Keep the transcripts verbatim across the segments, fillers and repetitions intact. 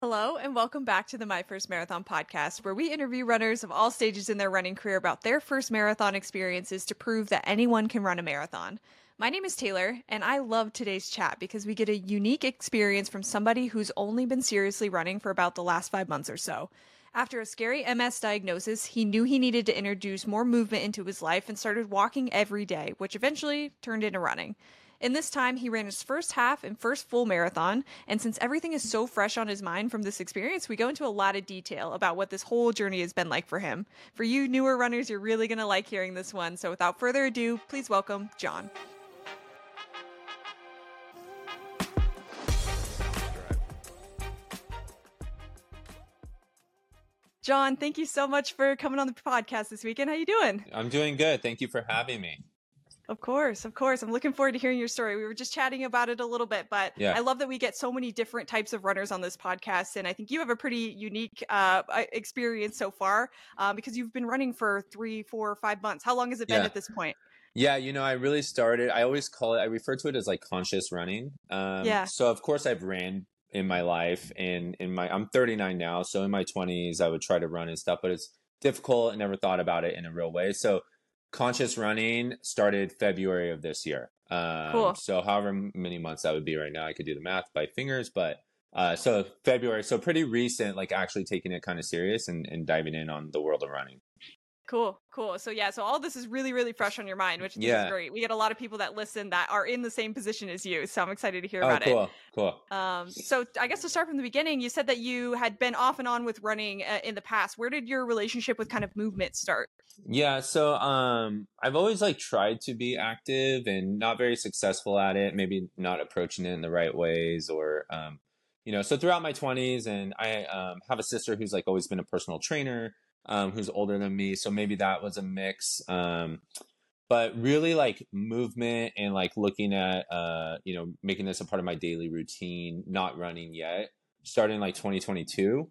Hello, and welcome back to the My First Marathon podcast, where we interview runners of all stages in their running career about their first marathon experiences to prove that anyone can run a marathon. My name is Taylor, and I love today's chat because we get a unique experience from somebody who's only been seriously running for about the last five months or so. After a scary M S diagnosis, he knew he needed to introduce more movement into his life and started walking every day, which eventually turned into running. In this time, he ran his first half and first full marathon, and since everything is so fresh on his mind from this experience, we go into a lot of detail about what this whole journey has been like for him. For you newer runners, you're really going to like hearing this one, so without further ado, please welcome John. John, thank you so much for coming on the podcast this weekend. How you doing? I'm doing good. Thank you for having me. Of course, of course. I'm looking forward to hearing your story. We were just chatting about it a little bit, but yeah. I love that we get so many different types of runners on this podcast. And I think you have a pretty unique uh, experience so far uh, because you've been running for three, four, five months. How long has it been yeah. at this point? Yeah, you know, I really started, I always call it, I refer to it as like conscious running. Um, yeah. So of course I've ran in my life and in my, I'm thirty-nine now. So in my twenties, I would try to run and stuff, but it's difficult. I never thought about it in a real way. So conscious running started February of this year. Um, cool. So however many months that would be right now, I could do the math by fingers, but uh, so February, so pretty recent, like actually taking it kind of serious and, and diving in on the world of running. Cool, cool. So yeah, so all this is really, really fresh on your mind, which yeah. is great. We get a lot of people that listen that are in the same position as you, so I'm excited to hear oh, about cool, it. Cool, cool. Um, so I guess to start from the beginning, you said that you had been off and on with running uh, in the past. Where did your relationship with kind of movement start? Yeah, so um, I've always like tried to be active and not very successful at it. Maybe not approaching it in the right ways, or um, you know. So throughout my twenties, and I um, have a sister who's like always been a personal trainer. Um, who's older than me, so maybe that was a mix. Um, but really, like movement and like looking at, uh, you know, making this a part of my daily routine. Not running yet, starting like twenty twenty-two.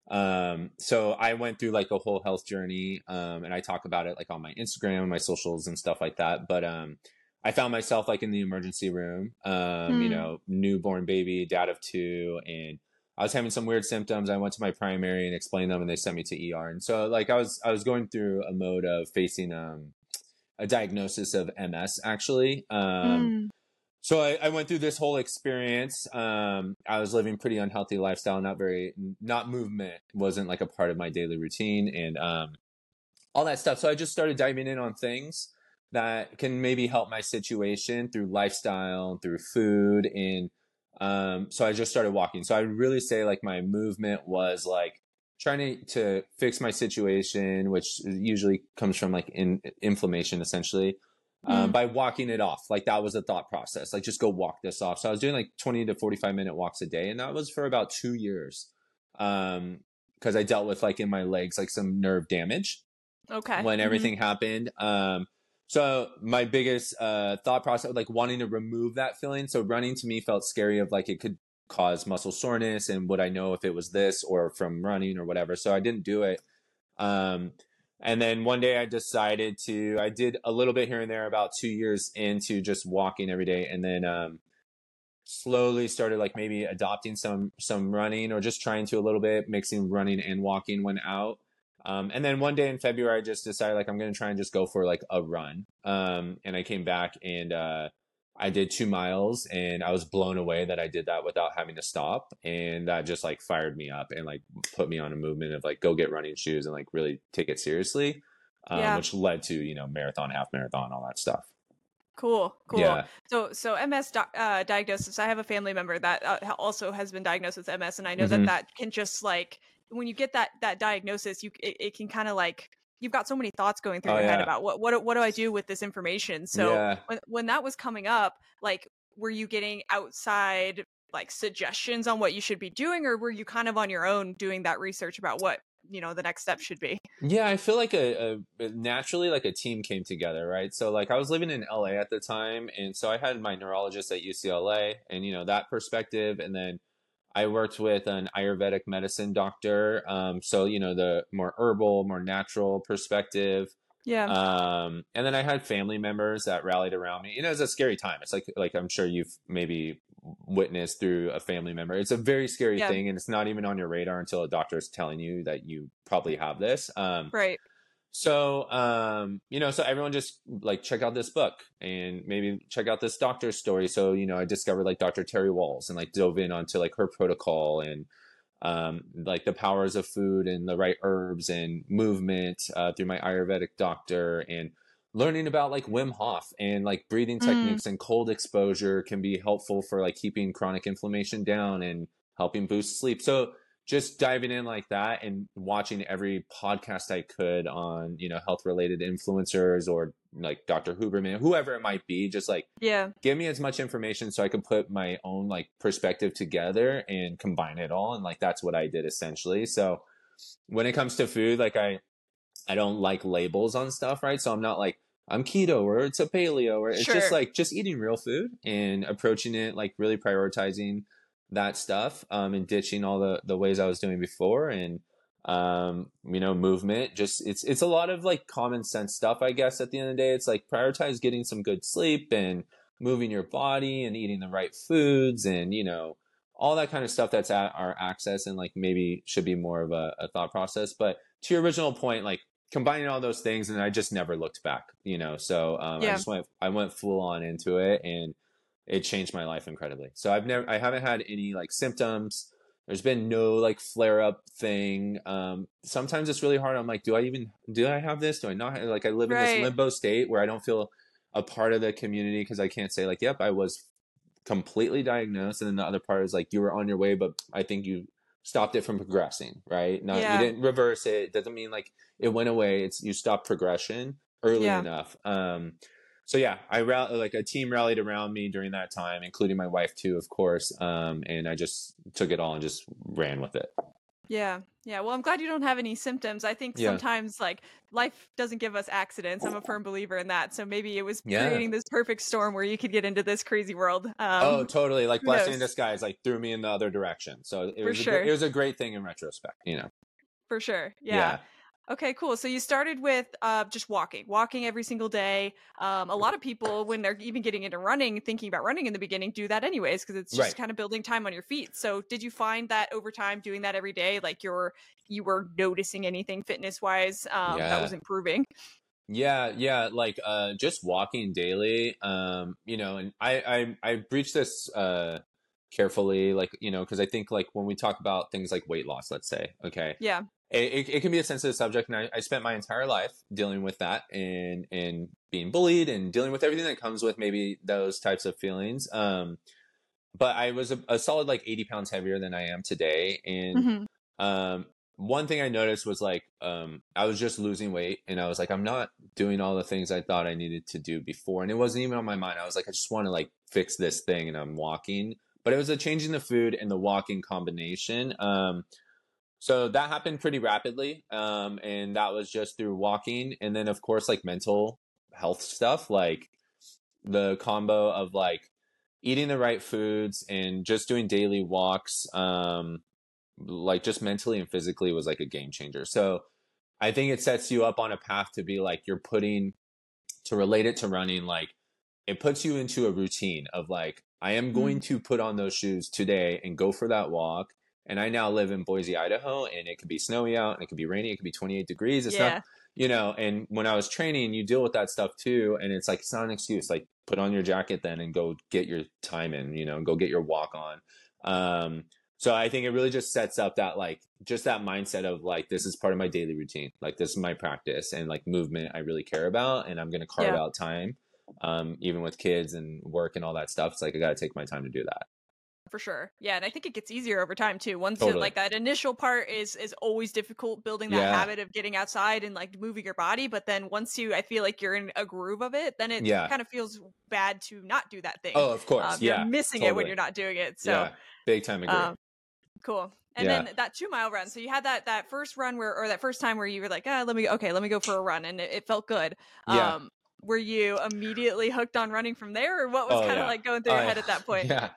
Um, so I went through like a whole health journey, um, and I talk about it like on my Instagram, my socials, and stuff like that. But um, I found myself like in the emergency room, um, hmm. you know, newborn baby, dad of two, and I was having some weird symptoms. I went to my primary and explained them, and they sent me to E R. And so like I was, I was going through a mode of facing, um, a diagnosis of M S actually. Um, mm. so I, I went through this whole experience. Um, I was living pretty unhealthy lifestyle, not very, not movement wasn't like a part of my daily routine and, um, all that stuff. So I just started diving in on things that can maybe help my situation through lifestyle, through food, and Um, so I just started walking. So I really say like my movement was like trying to, to fix my situation, which usually comes from like in, inflammation essentially, um, Mm. by walking it off. Like that was the thought process, like just go walk this off. So I was doing like twenty to forty-five minute walks a day. And that was for about two years. Um, cause I dealt with like in my legs, like some nerve damage Okay. when Mm-hmm. everything happened. Um, So my biggest uh, thought process, like wanting to remove that feeling. So running to me felt scary of like it could cause muscle soreness, and would I know if it was this or from running or whatever. So I didn't do it. Um, and then one day I decided to, I did a little bit here and there about two years into just walking every day. And then um, slowly started like maybe adopting some, some running or just trying to a little bit, mixing running and walking when out. Um, and then one day in February, I just decided like I'm going to try and just go for like a run. Um, and I came back and uh, I did two miles and I was blown away that I did that without having to stop. And that just like fired me up and like put me on a movement of like go get running shoes and like really take it seriously, um, Yeah. which led to, you know, marathon, half marathon, all that stuff. Cool, cool. Yeah. So, so M S di- uh, diagnosis. I have a family member that uh, also has been diagnosed with M S, and I know Mhm. that that can just like when you get that that diagnosis, you it, it can kind of like you've got so many thoughts going through Oh, your head yeah. about what what what do I do with this information. So Yeah. when when that was coming up, like were you getting outside like suggestions on what you should be doing, or were you kind of on your own doing that research about what you know the next step should be? Yeah, I feel like a, a naturally like a team came together, right? So like I was living in L A at the time, and so I had my neurologist at U C L A, and you know that perspective, and then I worked with an Ayurvedic medicine doctor, um, so you know the more herbal, more natural perspective. Yeah. Um, and then I had family members that rallied around me. You know, it's a scary time. It's like like I'm sure you've maybe witnessed through a family member. It's a very scary Yeah. thing, and it's not even on your radar until a doctor is telling you that you probably have this. Um, Right. so, um, you know, so everyone just like check out this book and maybe check out this doctor's story. So, you know, I discovered like Doctor Terry Walls and like dove in onto like her protocol and um, like the powers of food and the right herbs and movement uh, through my Ayurvedic doctor, and learning about like Wim Hof and like breathing Mm. techniques and cold exposure can be helpful for like keeping chronic inflammation down and helping boost sleep. So just diving in like that and watching every podcast I could on, you know, health related influencers or like Doctor Huberman, whoever it might be, just like Yeah. give me as much information so I could put my own like perspective together and combine it all. And like, that's what I did essentially. So when it comes to food, like I, I don't like labels on stuff, right? So I'm not like, I'm keto or it's a paleo, or it's Sure. just like just eating real food and approaching it, like really prioritizing that stuff, um, and ditching all the, the ways I was doing before. And, um, you know, movement, just, it's, it's a lot of like common sense stuff, I guess. At the end of the day, it's like prioritize getting some good sleep and moving your body and eating the right foods and, you know, all that kind of stuff that's at our access and like maybe should be more of a, a thought process. But to your original point, like combining all those things, and I just never looked back, you know? So, um, Yeah. I just went, I went full on into it, and it changed my life incredibly. So I've never, I haven't had any like symptoms. There's been no like flare up thing. Um, sometimes it's really hard. I'm like, do I even, do I have this? Do I not have, like, I live in this Right. limbo state where I don't feel a part of the community, because I can't say like, yep, I was completely diagnosed. And then the other part is like, you were on your way, but I think you stopped it from progressing, right? Not, Yeah. you didn't reverse it. It doesn't mean like it went away. It's, you stopped progression early Yeah. enough. Um, so yeah, I rall- like a team rallied around me during that time, including my wife too, of course. Um, and I just took it all and just ran with it. Yeah. Yeah. Well, I'm glad you don't have any symptoms. I think Yeah. sometimes like life doesn't give us accidents. I'm a firm believer in that. So maybe it was Yeah. creating this perfect storm where you could get into this crazy world. Um, Oh, totally. Like who blessing in knows? disguise, like threw me in the other direction. So it For was, a, gr- sure. it was a great thing in retrospect, you know? For sure. Yeah. Yeah. Okay, cool. So you started with uh, just walking, walking every single day. Um, a lot of people, when they're even getting into running, thinking about running in the beginning, do that anyways because it's just Right. kind of building time on your feet. So did you find that over time, doing that every day, like you're you were noticing anything fitness wise um, that was Yeah. improving? Yeah, yeah, like uh just walking daily. Um, you know, and I I I breach this uh carefully, like, you know, because I think like when we talk about things like weight loss, let's say, okay, Yeah, it, it, it can be a sensitive subject, and I, I spent my entire life dealing with that and and being bullied and dealing with everything that comes with maybe those types of feelings. Um, but I was a, a solid like eighty pounds heavier than I am today, and hmm um, one thing I noticed was like um, I was just losing weight, and I was like, I'm not doing all the things I thought I needed to do before, and it wasn't even on my mind. I was like, I just want to like fix this thing, and I'm walking. But it was a change in the food and the walking combination. Um, so that happened pretty rapidly, um, and that was just through walking, and then of course like mental health stuff, like the combo of like eating the right foods and just doing daily walks. Um, like just mentally and physically was like a game changer. So I think it sets you up on a path to be like, you're putting, to relate it to running, like it puts you into a routine of like, I am going mm to put on those shoes today and go for that walk. And I now live in Boise, Idaho, and it could be snowy out and it could be rainy. It could be twenty-eight degrees. It's yeah, not, you know, and when I was training, you deal with that stuff too. And it's like, it's not an excuse. Like put on your jacket then and go get your time in, you know, go get your walk on. Um, so I think it really just sets up that like just that mindset of like, this is part of my daily routine. Like this is my practice, and like movement I really care about, and I'm going to carve yeah. out time. Um, even with kids and work and all that stuff, it's like I got to take my time to do that. For sure. Yeah, and I think it gets easier over time too. Once you, Totally. like that initial part is is always difficult building that Yeah. habit of getting outside and like moving your body, but then once you I feel like you're in a groove of it, then it Yeah. kind of feels bad to not do that thing. Oh, of course. Um, Yeah. you're missing it when Totally. you're not doing it. So Yeah. Big time agree. um cool. And Yeah. then that two mile run. So you had that that first run where or that first time where you were like, ah, let me okay, let me go for a run, and it, it felt good. Yeah. Um were you immediately hooked on running from there, or what was Oh, kind of yeah. like going through Oh, your head yeah. at that point? Yeah.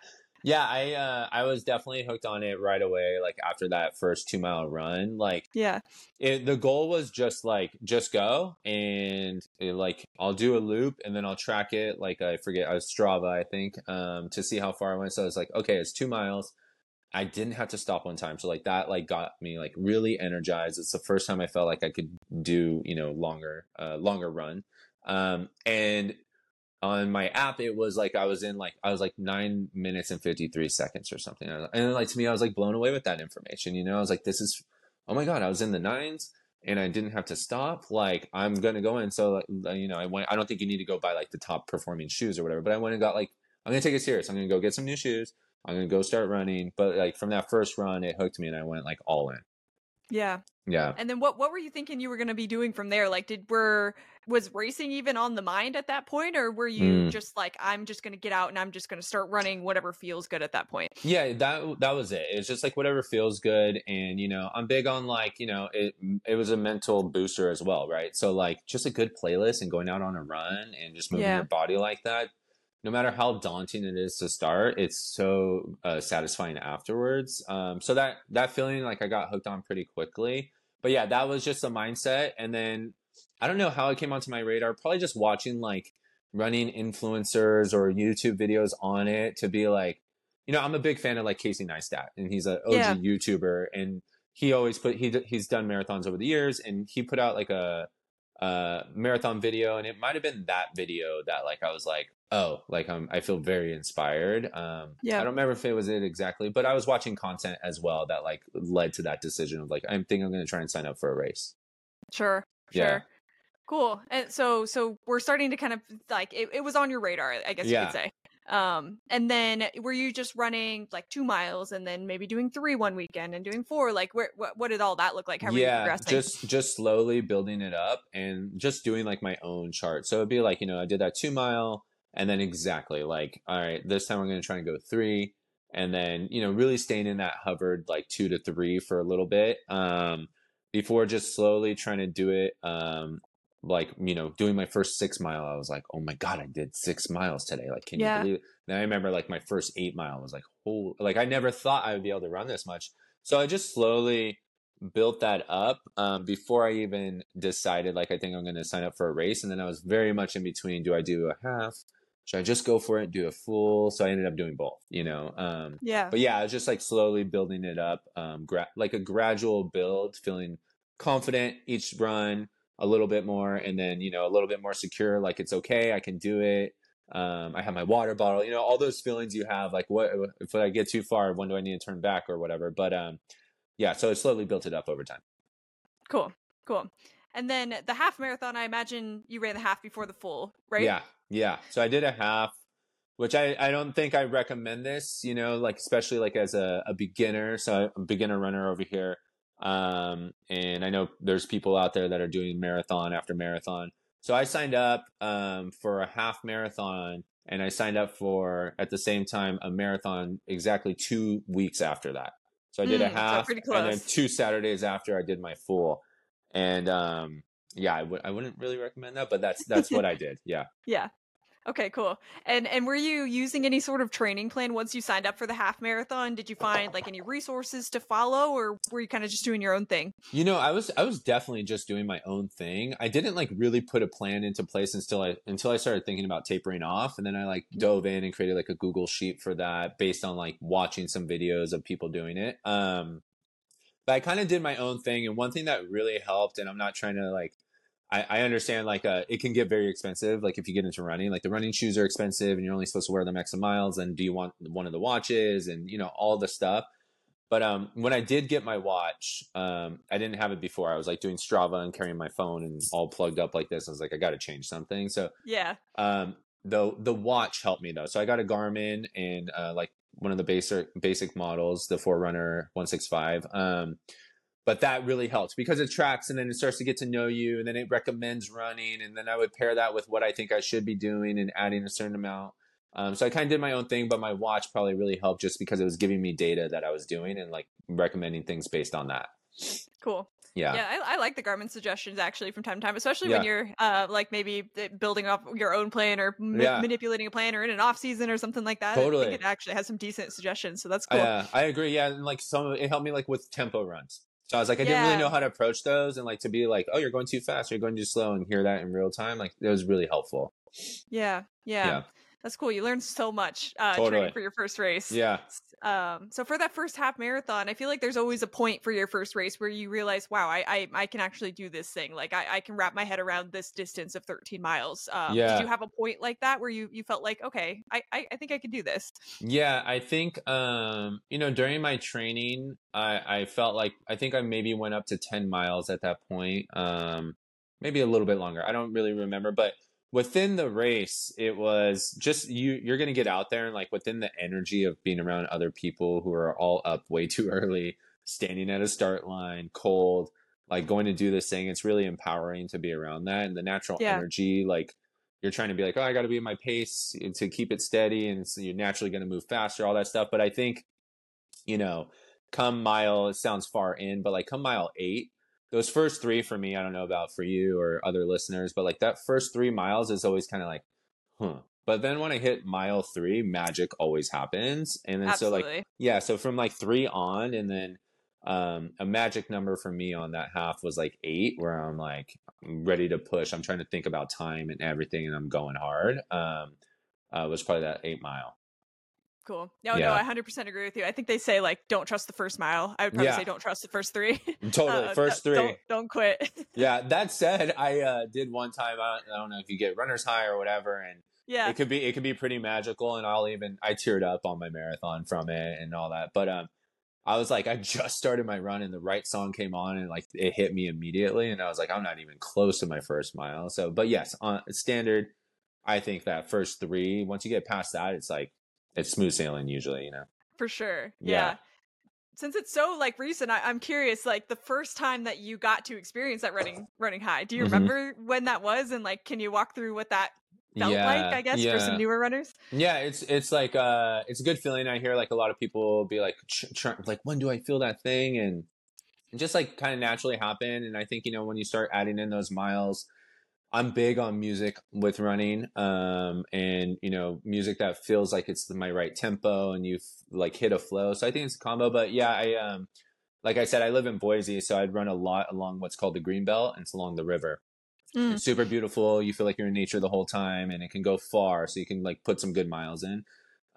Yeah, I uh, I was definitely hooked on it right away. Like after that first two mile run, like Yeah. it, the goal was just like just go and it, like I'll do a loop and then I'll track it. Like I forget, I was Strava, I think, um, to see how far I went. So I was like, okay, it's two miles. I didn't have to stop one time, so like that like got me like really energized. It's the first time I felt like I could do you know longer uh, longer run, um, and on my app it was like I was in like I was like nine minutes and fifty-three seconds or something, and then, like to me I was like blown away with that information. You know, I was like, this is, oh my god, I was in the nines and I didn't have to stop. Like I'm gonna go in. So like, you know, I went. I don't think you need to go buy like the top performing shoes or whatever, but I went and got like, I'm gonna take it serious. I'm gonna go get some new shoes. I'm gonna go start running. But like from that first run, it hooked me and I went like all in. Yeah. Yeah. And then what what were you thinking you were going to be doing from there? Like did were was racing even on the mind at that point, or were you Mm. just like, I'm just going to get out and I'm just going to start running whatever feels good at that point? Yeah, that that was it. It's just like whatever feels good, and you know, I'm big on like you know, it it was a mental booster as well, right? So like just a good playlist and going out on a run and just moving Yeah. your body like that. No matter how daunting it is to start, it's so uh, satisfying afterwards. Um, so that that feeling, like I got hooked on pretty quickly. But yeah, that was just the mindset, and then I don't know how it came onto my radar. Probably just watching like running influencers or YouTube videos on it to be like, you know, I'm a big fan of like Casey Neistat, and he's an O G Yeah. YouTuber, and he always put he he's done marathons over the years, and he put out like a, a marathon video, and it might have been that video that like I was like, oh, like I'm I feel very inspired. Um, Yeah. I don't remember if it was it exactly, but I was watching content as well that like led to that decision of like I think I'm going to try and sign up for a race. Sure. Sure. Yeah. Cool. And so so we're starting to kind of like it, it was on your radar, I guess you Yeah. could say. Um and then were you just running like two miles and then maybe doing three one weekend and doing four? Like where what, what did all that look like? How were you Yeah, progressing? just just slowly building it up and just doing like my own chart. So it'd be like, you know, I did that two mile and then exactly like, all right, this time I'm going to try and go three, and then, you know, really staying in that hovered like two to three for a little bit, um, before just slowly trying to do it. Um, like, you know, doing my first six mile, I was like, oh my God, I did six miles today. Like, can Yeah. you believe it? Then I remember like my first eight mile was like, oh, like I never thought I would be able to run this much. So I just slowly built that up, um, before I even decided like I think I'm going to sign up for a race. And then I was very much in between. Do I do a half? Should I just go for it? Do a full? So I ended up doing both, you know. Um, Yeah. but yeah, I was just like slowly building it up, um, gra- like a gradual build, feeling confident each run a little bit more, and then you know a little bit more secure. Like it's okay, I can do it. Um, I have my water bottle, you know, all those feelings you have. Like, what if I get too far? When do I need to turn back or whatever? But um, yeah, so it slowly built it up over time. Cool. Cool. And then the half marathon, I imagine you ran the half before the full, right? Yeah, yeah. So I did a half, which I, I don't think I recommend this, you know, like especially like as a, a beginner. So I'm a beginner runner over here. Um, and I know there's people out there that are doing marathon after marathon. So I signed up um, for a half marathon, and I signed up for at the same time a marathon exactly two weeks after that. So I did Mm, a so half, pretty and then close. two Saturdays after I did my full. And um, yeah, I w- I wouldn't really recommend that, but that's that's what I did. Yeah. Yeah. Okay, cool. And and were you using any sort of training plan once you signed up for the half marathon? Did you find like any resources to follow, or were you kind of just doing your own thing? You know, I was I was definitely just doing my own thing. I didn't like really put a plan into place until I until I started thinking about tapering off, and then I like dove in and created like a Google sheet for that based on like watching some videos of people doing it. Um but I kind of did my own thing, and one thing that really helped, and I'm not trying to like I, I understand like uh, it can get very expensive. Like if you get into running, like the running shoes are expensive and you're only supposed to wear them X miles. And do you want one of the watches and, you know, all the stuff. But um, when I did get my watch, um, I didn't have it before. I was like doing Strava and carrying my phone and all plugged up like this. I was like, I got to change something. So Yeah. um, the, the watch helped me though. So I got a Garmin and uh, like one of the basic, basic models, the Forerunner one sixty-five. Um, But that really helps because it tracks, and then it starts to get to know you, and then it recommends running. And then I would pair that with what I think I should be doing and adding a certain amount. Um, so I kind of did my own thing, but my watch probably really helped just because it was giving me data that I was doing and like recommending things based on that. Cool. Yeah. Yeah, I, I like the Garmin suggestions actually from time to time, especially Yeah. when you're uh, like maybe uh, building up your own plan or ma- Yeah. manipulating a plan or in an off season or something like that. I think Totally. it actually has some decent suggestions, so that's cool. Yeah, I agree. Yeah, and like some it helped me like with tempo runs. So I was like, I didn't really Yeah, know how to approach those, and like to be like, oh, you're going too fast, or you're going too slow, and hear that in real time. Like it was really helpful. yeah, yeah. Yeah, That's cool. You learned so much uh, training totally. for your first race. Yeah, S- Um, so for that first half marathon, I feel like there's always a point for your first race where you realize, wow, I I, I can actually do this thing. Like I, I can wrap my head around this distance of thirteen miles. Um, did you yeah, have a point like that where you you felt like, okay, I I, I think I could do this? yeah. I think um, you know, during my training, I I felt like I think I maybe went up to ten miles at that point. Um, maybe a little bit longer. I don't really remember, but within the race, it was just you. You're gonna get out there and like within the energy of being around other people who are all up way too early, standing at a start line, cold, like going to do this thing. It's really empowering to be around that and the natural Yeah. energy, like you're trying to be like, oh, I got to be in my pace to keep it steady, and so you're naturally going to move faster, all that stuff. But I think, you know, come mile, it sounds far in, but like come mile eight, those first three for me, I don't know about for you or other listeners, but like that first three miles is always kind of like, huh. But then when I hit mile three, magic always happens. And then so like, Absolutely. yeah, so from like three on, and then um a magic number for me on that half was like eight, where I'm like I'm ready to push. I'm trying to think about time and everything, and I'm going hard. Um uh was probably that eight mile. Cool. No, no, I Yeah. one hundred percent agree with you. I think they say like don't trust the first mile. I would probably Yeah. say don't trust the first three. Totally. uh, First three. don't don't quit. Yeah, that said, I uh, did one time. I don't, I don't know if you get runner's high or whatever, and Yeah. it could be it could be pretty magical. And I'll even I teared up on my marathon from it and all that. But um, I was like, I just started my run, and the right song came on, and like it hit me immediately, and I was like, I'm not even close to my first mile. So, but yes, on standard, I think that first three, once you get past that, it's like it's smooth sailing usually. You know? For sure. Yeah. Yeah. Since it's so like recent, I, I'm curious, like the first time that you got to experience that running running high. Do you hmm remember when that was? And like, can you walk through what that felt like, Yeah. I guess, for some Yeah. newer runners? Yeah, it's it's like uh it's a good feeling. I hear like a lot of people be like ch- ch- like when do I feel that thing, and it just like kind of naturally happen. And I think, you know, when you start adding in those miles, I'm big on music with running, um and you know, music that feels like it's my right tempo and you f- like hit a flow. So I think it's a combo. But yeah, I um like I said, I live in Boise, so I'd run a lot along what's called the Green Belt, and it's along the river. Mm, It's super beautiful. You feel like you're in nature the whole time, and it can go far, so you can like put some good miles in.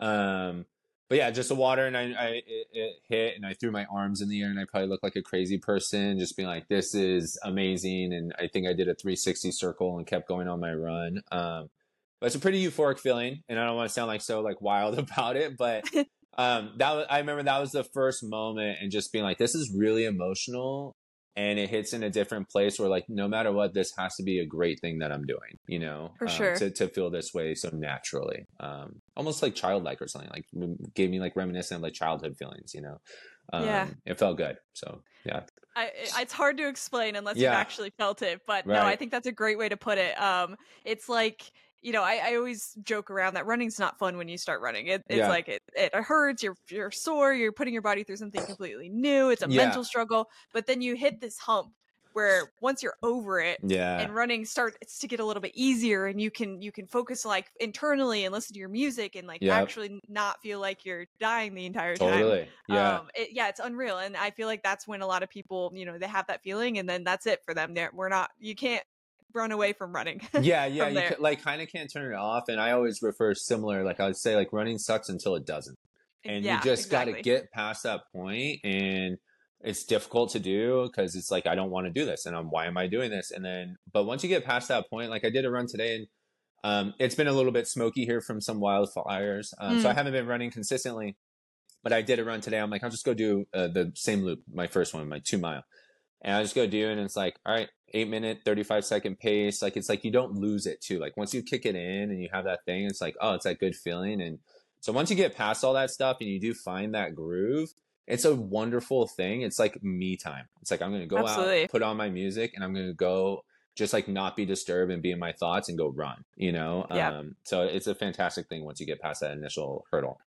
Um, but yeah, just the water, and I, I it, it hit, and I threw my arms in the air, and I probably looked like a crazy person, just being like, "This is amazing!" And I think I did a three sixty circle and kept going on my run. Um, but it's a pretty euphoric feeling, and I don't want to sound like so like wild about it, but um, that was, I remember that was the first moment, and just being like, "This is really emotional." And it hits in a different place where like no matter what, this has to be a great thing that I'm doing, you know, for um, sure. to, to feel this way so naturally, um, almost like childlike or something, like gave me like reminiscent of like childhood feelings, you know. Um, Yeah. it felt good. So yeah. I, it's hard to explain unless you've Yeah. actually felt it, but no, I Right. think that's a great way to put it. Um, it's like, you know, I, I always joke around that running's not fun when you start running. It, it's Yeah. like it, it hurts. You're you're sore. You're putting your body through something completely new. It's a Yeah. mental struggle. But then you hit this hump where once you're over it, Yeah. and running starts to get a little bit easier, and you can you can focus like internally and listen to your music and like Yep. actually not feel like you're dying the entire time. Totally. Yeah. Um, it, yeah, it's unreal, and I feel like that's when a lot of people, you know, they have that feeling, and then that's it for them. They're, we're not, you can't run away from running. Yeah. Yeah. from You there. ca- like kind of can't turn it off. And I always refer similar, like I would say like running sucks until it doesn't. And Yeah, you just got to exactly. get past that point, and it's difficult to do because it's like I don't want to do this, and I'm why am I doing this? And then but once you get past that point, like I did a run today, and um it's been a little bit smoky here from some wildfires, um, so I Mm, haven't been running consistently, but I did a run today. I'm like, I'll just go do uh, the same loop, my first one, my two mile, and I just go do it, and it's like, all right, eight minute thirty-five second pace. Like it's like you don't lose it too, like once you kick it in and you have that thing, it's like, oh, it's that good feeling. And so once you get past all that stuff and you do find that groove, it's a wonderful thing. It's like me time. It's like I'm gonna go out, absolutely. put on my music, and I'm gonna go just like not be disturbed and be in my thoughts and go run, you know. Yeah. Um so it's a fantastic thing once you get past that initial hurdle.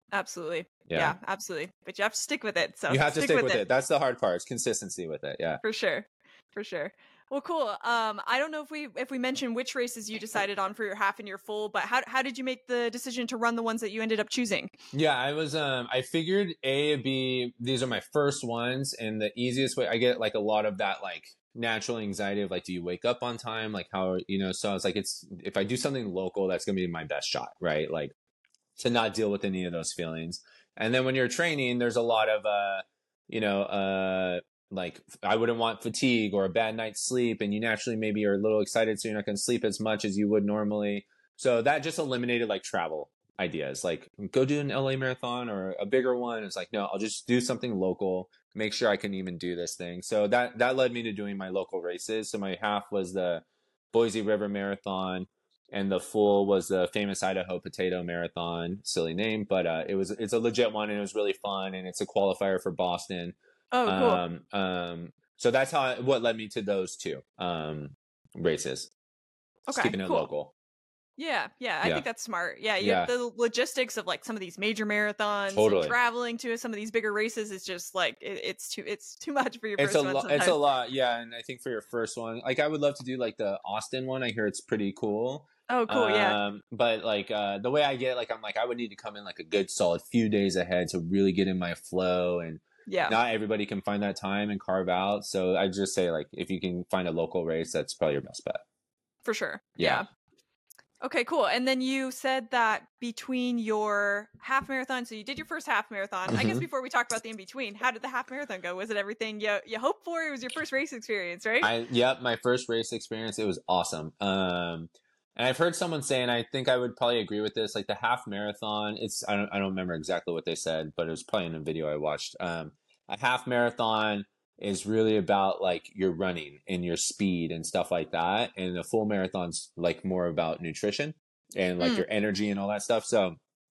Absolutely. Yeah. Yeah, absolutely. But you have to stick with it. So You have to stick stick with with it it. That's the hard part. It's consistency with it. Yeah. for sure. For sure. Well, cool. Um, I don't know if we if we mentioned which races you decided on for your half and your full, but how how did you make the decision to run the ones that you ended up choosing? Yeah, I was um I figured A, B, these are my first ones, and the easiest way I get like a lot of that like natural anxiety of like, do you wake up on time? Like how, you know, so I was like, it's if I do something local, that's gonna be my best shot, right? Like to not deal with any of those feelings. And then when you're training, there's a lot of uh, you know, uh like I wouldn't want fatigue or a bad night's sleep, and you naturally maybe are a little excited, so you're not gonna sleep as much as you would normally. So that just eliminated like travel ideas, like go do an L A marathon or a bigger one. It's like, no, I'll just do something local, make sure I can even do this thing. So that that led me to doing my local races. So my half was the Boise River Marathon, and the full was the famous Idaho Potato Marathon. Silly name, but uh, it was it's a legit one, and it was really fun, and it's a qualifier for Boston. Oh, cool. Um, um, so that's how what led me to those two um, races. Just Okay, keeping it cool. local. Yeah, yeah, I Yeah. think that's smart. Yeah, you Yeah. the logistics of like some of these major marathons and Totally. traveling to some of these bigger races is just like it, it's too it's too much for your It's first a one lot. It's a sometimes. lot. Yeah, and I think for your first one, like I would love to do like the Austin one. I hear it's pretty cool. Oh, cool. Yeah, Um, but like uh, the way I get, it, like I'm like I would need to come in like a good solid few days ahead to really get in my flow, and yeah, not everybody can find that time and carve out. So I just say like if you can find a local race, that's probably your best bet. for sure. Yeah. Yeah. Okay, cool. And then you said that between your half marathon, so you did your first half marathon. I guess Mhm. before we talk about the in between, how did the half marathon go? Was it everything you you hoped for? It was your first race experience, right? I yep, my first race experience. It was awesome. Um, and I've heard someone say, and I think I would probably agree with this. Like the half marathon, it's I don't I don't remember exactly what they said, but it was probably in a video I watched. Um, a half marathon is really about like your running and your speed and stuff like that, and the full marathon's like more about nutrition and like Mm, your energy and all that stuff. So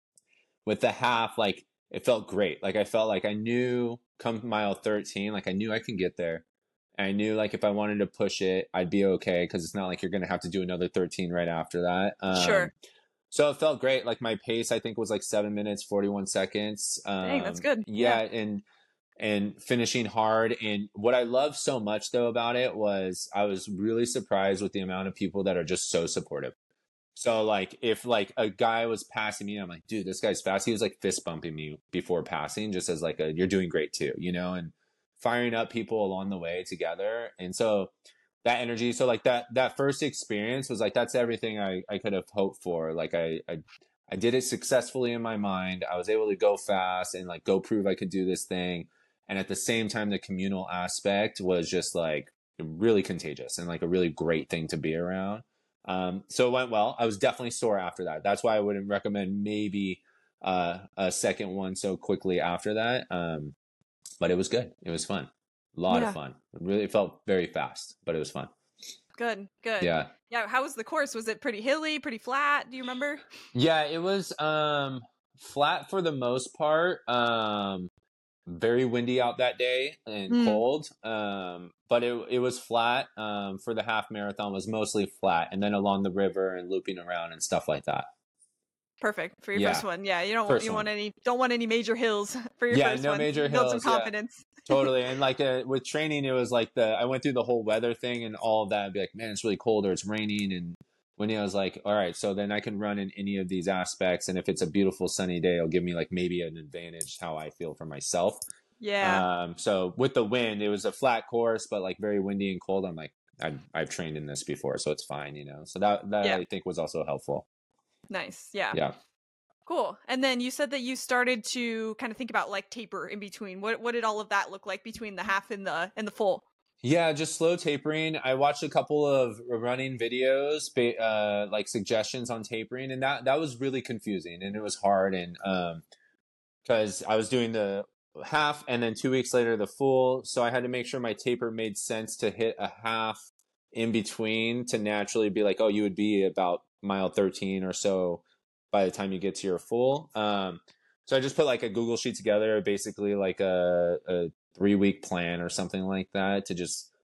with the half, like it felt great. Like I felt like I knew come mile thirteen, like I knew I can get there. I knew like if I wanted to push it, I'd be okay because it's not like you're gonna have to do another thirteen right after that. Um, sure. so it felt great. Like my pace, I think was like seven minutes forty one seconds. Dang, that's Um, good. yeah, Yeah. and and finishing hard. And what I love so much though about it was I was really surprised with the amount of people that are just so supportive. So like if like a guy was passing me, I'm like, dude, this guy's fast. He was like fist bumping me before passing, just as like a you're doing great too, you know, and firing up people along the way together. And so that energy, so like that that first experience was like that's everything I, I could have hoped for. Like I, I I did it successfully in my mind. I was able to go fast and like go prove I could do this thing. And at the same time, the communal aspect was just like really contagious and like a really great thing to be around. Um, so it went well. I was definitely sore after that. That's why I wouldn't recommend maybe uh, a second one so quickly after that. Um, but it was good. It was fun. A lot of Yeah. fun. It really felt very fast, but it was fun. Good. Good. Yeah. Yeah. How was the course? Was it pretty hilly, pretty flat? Do you remember? Yeah, it was um, flat for the most part. Um, very windy out that day and Mm, cold. Um, but it it was flat. Um, for the half marathon was mostly flat, and then along the river and looping around and stuff like that. perfect for your Yeah, first one. Yeah. You don't want first you want one. any don't want any major hills for your Yeah, first no one. major Build some hills. Yeah, confidence. totally. And like uh, with training, it was like the I went through the whole weather thing and all of that. I'd be like, man, it's really cold or it's raining. And when I was like, all right, so then I can run in any of these aspects. And if it's a beautiful sunny day, it'll give me like maybe an advantage how I feel for myself. Yeah. Um, so with the wind, it was a flat course, but like very windy and cold. I'm like, I've, I've trained in this before, so it's fine, you know? So that, that Yeah. I think was also helpful. Nice. Yeah. Yeah. Cool. And then you said that you started to kind of think about like taper in between. What what did all of that look like between the half and the and the full? Yeah, just slow tapering. I watched a couple of running videos, ba- uh, like suggestions on tapering, and that that was really confusing and it was hard. And um, because I was doing the half and then two weeks later the full, so I had to make sure my taper made sense to hit a half in between to naturally be like, oh, you would be about mile thirteen or so by the time you get to your full. Um, so I just put like a Google sheet together, basically like a, a three week plan or something like that to just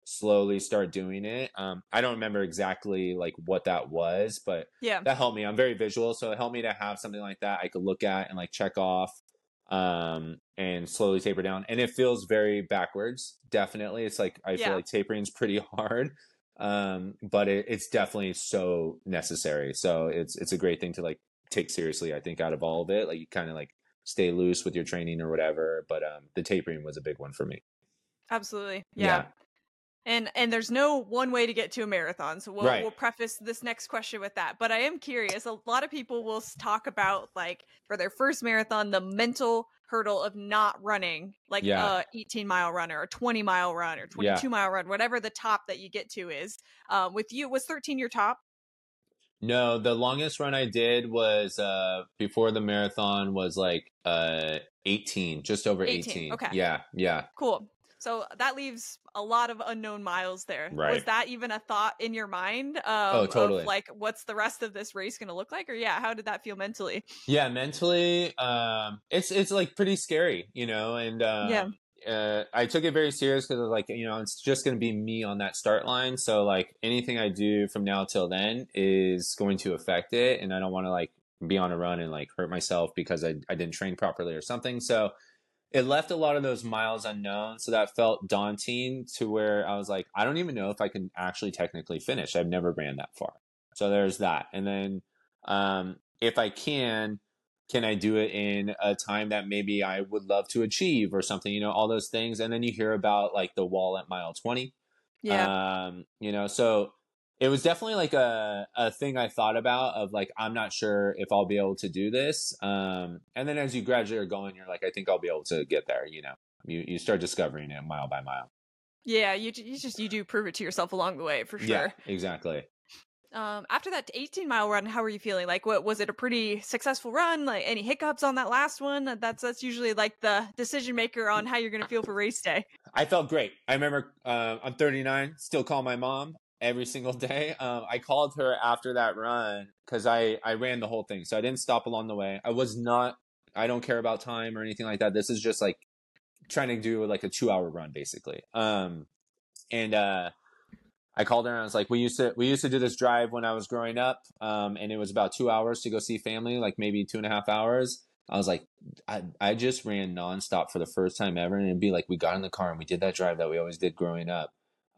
slowly start doing it. Um, I don't remember exactly like what that was, but Yeah. that helped me. I'm very visual, so it helped me to have something like that I could look at and like check off, um, and slowly taper down. And it feels very backwards. Definitely, it's like I feel Yeah. like tapering's pretty hard, um, but it, it's definitely so necessary. So it's it's a great thing to like take seriously. I think out of all of it, like you kind of like stay loose with your training or whatever. But um, the tapering was a big one for me. Absolutely. Yeah. Yeah. And and there's no one way to get to a marathon, so we'll Right. we'll preface this next question with that. But I am curious. A lot of people will s- talk about like for their first marathon, the mental hurdle of not running like Yeah. a eighteen mile run or a twenty mile run or Yeah. twenty-two mile run, whatever the top that you get to is. Um, with you, was thirteen your top? No, the longest run I did was uh before the marathon was like uh eighteen, just over eighteen. eighteen. Okay. Yeah, yeah. Cool. So that leaves a lot of unknown miles there. Was Right. that even a thought in your mind Oh, um, of totally. like, what's the rest of this race going to look like? Or yeah, how did that feel mentally? Yeah, mentally, um, it's it's like pretty scary, you know, and Yeah. um, uh, I took it very serious because like you know it's just going to be me on that start line. So like anything I do from now till then is going to affect it, and I don't want to like be on a run and like hurt myself because I I didn't train properly or something. So it left a lot of those miles unknown. So that felt daunting to where I was like, I don't even know if I can actually technically finish. I've never ran that far. So there's that. And then um, if I can, can I do it in a time that maybe I would love to achieve or something, you know, all those things. And then you hear about like the wall at mile twenty. Yeah. Um, you know, so it was definitely like a, a thing I thought about of like, I'm not sure if I'll be able to do this. Um, and then as you gradually are going, you're like, I think I'll be able to get there, you know, you, you start discovering it mile by mile. Yeah. You, j- you just, you do prove it to yourself along the way for Yeah, sure. exactly. Um, after that eighteen mile run, how were you feeling? Like, what was it a pretty successful run? Like any hiccups on that last one? That's, that's usually like the decision maker on how you're going to feel for race day. I felt great. I remember uh, I'm thirty-nine, still call my mom every single day. Um, I called her after that run because I, I ran the whole thing. So I didn't stop along the way. I was not, I don't care about time or anything like that. This is just like trying to do like a two hour run basically. Um, and uh, I called her and I was like, we used to, we used to do this drive when I was growing up. Um, and it was about two hours to go see family, like maybe two and a half hours. I was like, I, I just ran nonstop for the first time ever. And it'd be like, we got in the car and we did that drive that we always did growing up,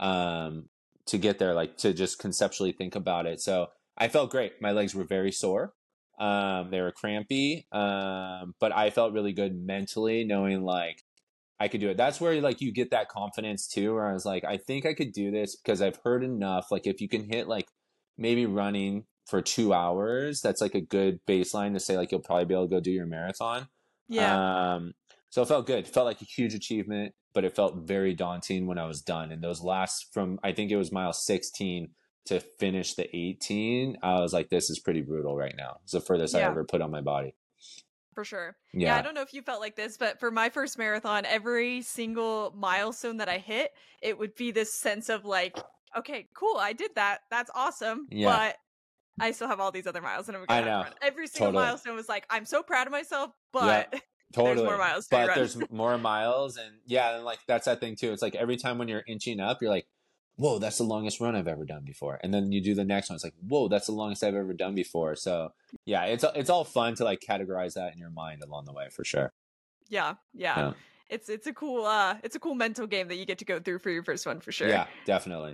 um, to get there, like to just conceptually think about it. So I felt great. My legs were very sore. Um, they were crampy. Um, but I felt really good mentally knowing like I could do it. That's where like you get that confidence too, where I was like, I think I could do this because I've heard enough. Like if you can hit like maybe running for two hours, that's like a good baseline to say like you'll probably be able to go do your marathon. Yeah. Um, so it felt good. It felt like a huge achievement, but it felt very daunting when I was done. And those last from I think it was mile sixteen to finish the eighteen, I was like, this is pretty brutal right now. It's the furthest I Yeah. ever put on my body. For sure. Yeah. Yeah, I don't know if you felt like this, but for my first marathon, every single milestone that I hit, it would be this sense of like, okay, cool, I did that. That's awesome. Yeah. But I still have all these other miles and I'm I gonna have to know. run. Every single Totally. milestone was like, I'm so proud of myself, but Yep. Totally. there's more miles to be But run. there's more miles. And yeah, and like that's that thing too. It's like every time when you're inching up, you're like, whoa, that's the longest run I've ever done before. And then you do the next one. It's like, whoa, that's the longest I've ever done before. So yeah, it's it's all fun to like categorize that in your mind along the way for sure. Yeah, yeah. Yeah. It's it's a cool uh it's a cool mental game that you get to go through for your first one for sure. Yeah, definitely.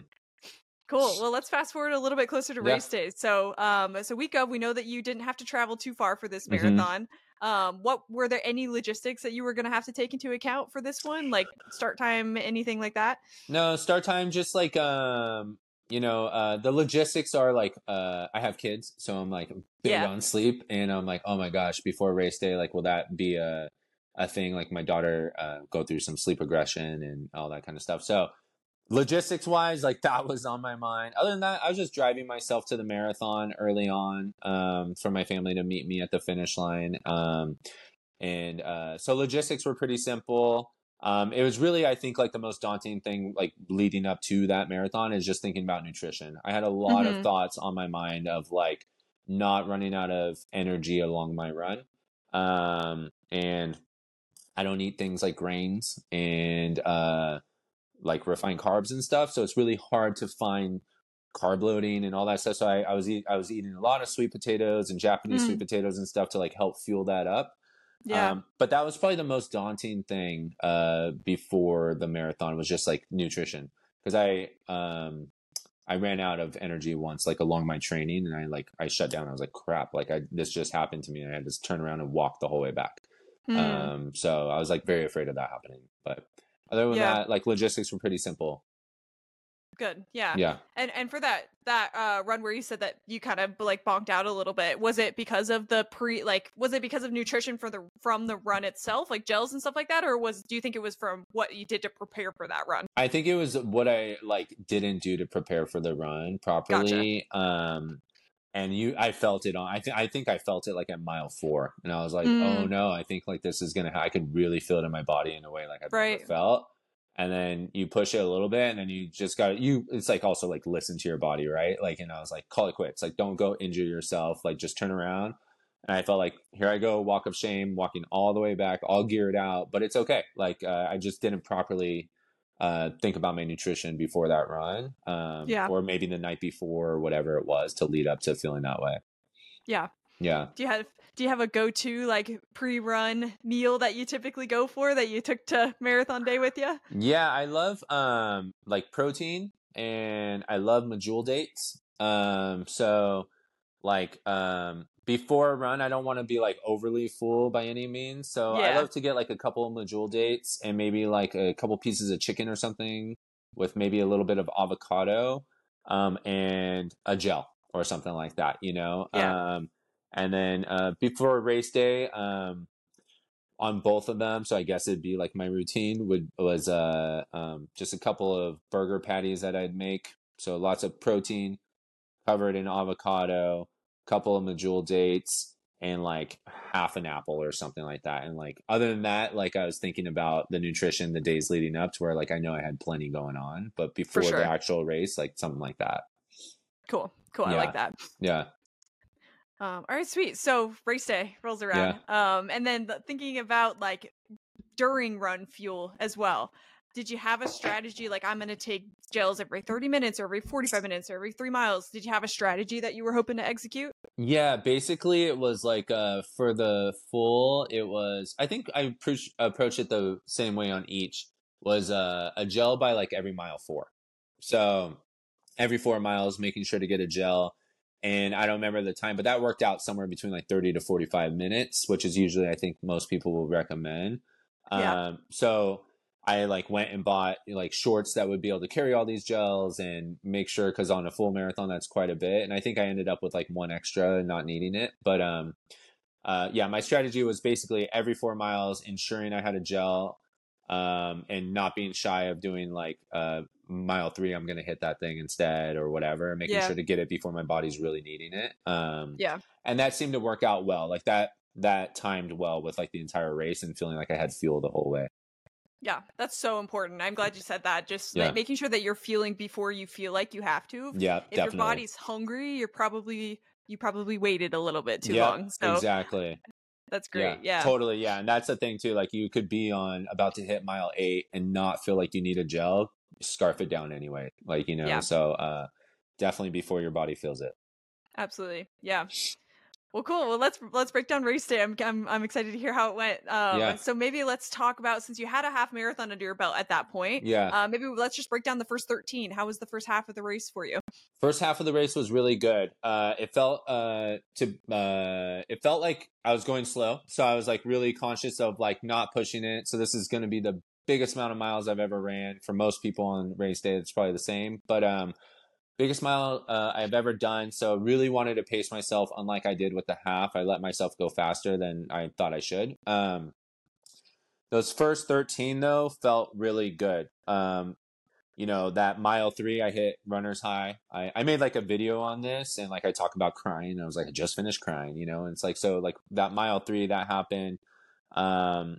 Cool. Well, let's fast forward a little bit closer to Yeah. race days. So, um, so week of, we know that you didn't have to travel too far for this Mhm. marathon. Um, what were there any logistics that you were going to have to take into account for this one, like start time, anything like that? No, start time just like um you know, uh the logistics are like uh I have kids, so I'm like big Yeah. on sleep and I'm like, oh my gosh, before race day, like will that be a a thing like my daughter uh go through some sleep regression and all that kind of stuff. So logistics wise, like that was on my mind. Other than that, I was just driving myself to the marathon early on um for my family to meet me at the finish line. Um and uh so logistics were pretty simple. Um, it was really, I think, like the most daunting thing, like leading up to that marathon, is just thinking about nutrition. I had a lot of Mhm. thoughts on my mind of like not running out of energy along my run, um, and I don't eat things like grains and uh, like refined carbs and stuff. So it's really hard to find carb loading and all that stuff. So I, I was eat, I was eating a lot of sweet potatoes and Japanese Mm, sweet potatoes and stuff to like help fuel that up. yeah. Um, but that was probably the most daunting thing uh, before the marathon was just like nutrition, because I um, I ran out of energy once, like along my training, and I like I shut down. I was like, crap, like I this just happened to me, and I had to turn around and walk the whole way back. Mm, Um, so I was like very afraid of that happening. But other than yeah. that, like logistics were pretty simple. Good. Yeah. Yeah. And and for that that uh run where you said that you kind of like bonked out a little bit, was it because of the pre like was it because of nutrition for the from the run itself, like gels and stuff like that, or was do you think it was from what you did to prepare for that run? I think it was what I like didn't do to prepare for the run Gotcha. properly. Um, and you, I felt it on. I think I think I felt it like at mile four, and I was like, oh Mm, no, I think like this is gonna. Ha- I could really feel it in my body in a way like I've never right. felt. And then you push it a little bit, and then you just got you. It's like also like listen to your body, right? Like, and I was like, call it quits. Like, don't go injure yourself. Like, just turn around. And I felt like here I go, walk of shame, walking all the way back, all geared out, but it's okay. Like, uh, I just didn't properly uh, think about my nutrition before that run, um, Yeah. or maybe the night before, or whatever it was, to lead up to feeling that way. Yeah. Yeah. Do you have do you have a go-to like pre-run meal that you typically go for that you took to marathon day with you? Yeah, I love um like protein, and I love Medjool dates. Um so like um before a run I don't want to be like overly full by any means. So I Yeah. love to get like a couple of Medjool dates and maybe like a couple pieces of chicken or something with maybe a little bit of avocado um and a gel or something like that, you know. Yeah. Um and then uh before race day, um on both of them. So I guess it'd be like my routine would was uh um just a couple of burger patties that I'd make. So lots of protein covered in avocado, couple of medjool dates, and like half an apple or something like that. And like other than that, like I was thinking about the nutrition the days leading up to where like I know I had plenty going on, but For before the sure. actual race, like something like that. Cool. Cool. I Yeah. like that. Yeah. Um, all right, sweet. So race day rolls around. Yeah. Um, and then the, thinking about like during run fuel as well. Did you have a strategy like I'm going to take gels every thirty minutes or every forty-five minutes or every three miles? Did you have a strategy that you were hoping to execute? Yeah, basically it was like uh for the full, it was I think I approach, approached it the same way on each was uh, a gel by like every mile four. So every four miles, making sure to get a gel. And I don't remember the time, but that worked out somewhere between like thirty to forty-five minutes, which is usually I think most people will recommend. Yeah. Um, so I like went and bought like shorts that would be able to carry all these gels and make sure, because on a full marathon that's quite a bit. And I think I ended up with like one extra and not needing it. But um, uh, yeah, my strategy was basically every four miles ensuring I had a gel, um, and not being shy of doing like uh, mile three, I'm going to hit that thing instead or whatever, making Yeah. sure to get it before my body's really needing it. Um, Yeah. and that seemed to work out well. Like that, that timed well with like the entire race and feeling like I had fuel the whole way. Yeah, that's so important. I'm glad you said that. Just Yeah. ma- making sure that you're fueling before you feel like you have to. Yeah, If your definitely. body's hungry, you're probably you probably waited a little bit too Yep, long. So exactly. that's great. Yeah, Yeah. totally. Yeah. And that's the thing too. Like you could be on about to hit mile eight and not feel like you need a gel, scarf it down anyway. Like, you know, Yeah. so uh, definitely before your body feels it. Absolutely. Yeah. Well, cool. Well, let's let's break down race day. I'm I'm, I'm excited to hear how it went. Um, Yeah. So maybe let's talk about, since you had a half marathon under your belt at that point. Yeah. Uh, maybe let's just break down the first thirteen. How was the first half of the race for you? First half of the race was really good. Uh, it felt uh, to uh, it felt like I was going slow, so I was like really conscious of like not pushing it. So this is going to be the biggest amount of miles I've ever ran. For most people on race day, it's probably the same, but um, biggest mile uh, I've ever done. So really wanted to pace myself, unlike I did with the half. I let myself go faster than I thought I should. Um, those first thirteen though felt really good. Um, you know, that mile three, I hit runner's high. I, I made like a video on this and like I talk about crying. I was like, I just finished crying, you know, and it's like, so like that mile three that happened. Um,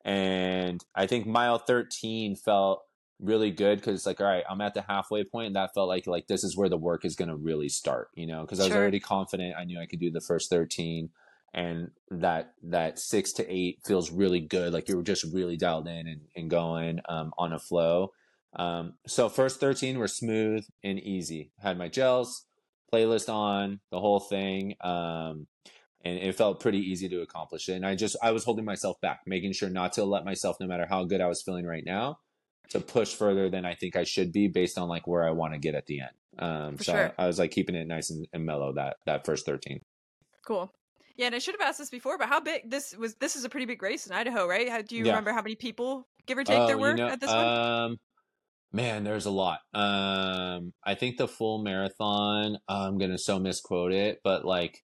and I think mile thirteen felt really good because it's like, all right, I'm at the halfway point, and that felt like like this is where the work is going to really start, you know, because I was Sure. already confident. I knew I could do the first thirteen, and that that six to eight feels really good. Like you were just really dialed in and, and going um, on a flow. Um, so first thirteen were smooth and easy. Had my gels, playlist on, the whole thing. Um, and it felt pretty easy to accomplish it. And I just, I was holding myself back, making sure not to let myself, no matter how good I was feeling right now, to push further than I think I should be based on like where I want to get at the end. Um, For so sure. I was like keeping it nice and, and mellow that, that first thirteen. Cool. Yeah, and I should have asked this before, but how big this was? This is a pretty big race in Idaho, right? How, do you Yeah. remember how many people, give or take, Oh, there you were know, at this one? um, man, there's a lot. Um, I think the full marathon, I'm gonna so misquote it, but like,